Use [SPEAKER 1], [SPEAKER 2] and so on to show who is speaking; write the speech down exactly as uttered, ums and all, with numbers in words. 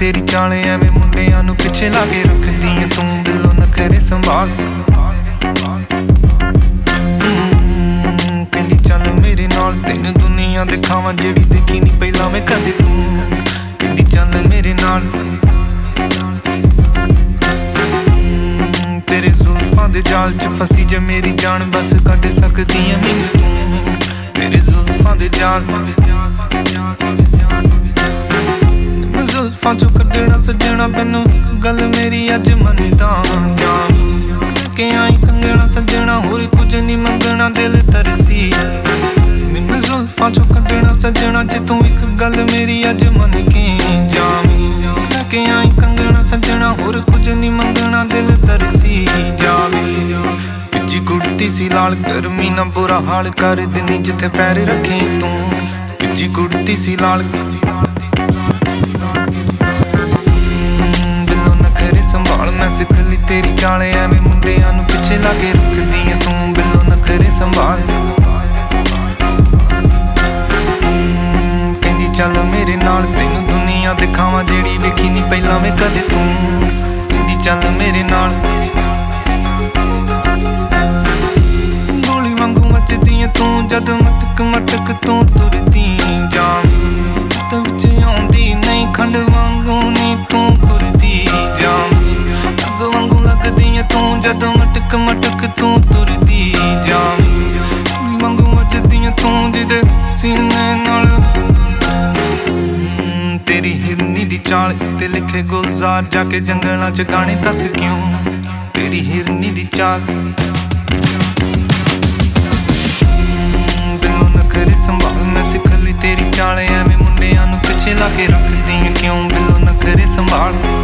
[SPEAKER 1] तेरी चाले एवें मुंडियां नूं पिछे ला के रखदी ऐ तू बिल्लो नखरे संभाल कहंदी चल मेरे नाल तैनूं दुनिया दिखावां जेड़ी देखी नहीं पहला मैं कदे तू कहंदी चल मेरे नाल तेरे जुल्फां दे जाल च फसी जे मेरी जान बस कढ सकदी ऐ मैनूं तू तेरे जुल्फां दे जाल जुल्फां चों कड्ढना सजना मैनूं गल मेरी अज मनदा जान के आई कंगना सजना होर कुछ नहीं मंगना दिल तरसी मैनूं जुल्फां चों कड्ढना सजना जे तू इक गल मेरी अज मन के जावी के आई कंगना सजना होर कुछ नहीं मंगना दिल तरसी जावी पिच्ची कुड़ती सी लाल गर्मी ना बुरा हाल कर दिनी जिथे पैर रखे तू पिच्ची कुड़ती सी लाल संभाल मैं सिख ली तेरी चाले एवें मुंडियां नूं पिछे ला के रखदी ऐ तू बिल्लो नखरे संभाल कहंदी चल मेरे नाल तैनूं दुनिया दिखावां जेड़ी वेखी नहीं पहला मैं कदे तू कहंदी चल मेरे नाल गोली वांगू मचदी ऐ तू जद मटक मटक तू तुरदी जावी ते विच आउंदी नहीं खंड वांगू नी तू खुरदी जावी वांगू लगदी ऐ तू जद मटक मटक तू तुरदी जावी वांगू मचदी ऐ तू जिदे सीने नाल तेरी हिरनी दी चाल ते लिखे गुलजार जाके जंगलां च गाने दस क्यों तेरी हिरनी दी चाल बिल्लो नखरे संभाल मैं सिख ली तेरी चाल एवें मुंडियां नूं पिछे ला के रखदी ऐ क्यों बिल्लो नखरे संभाल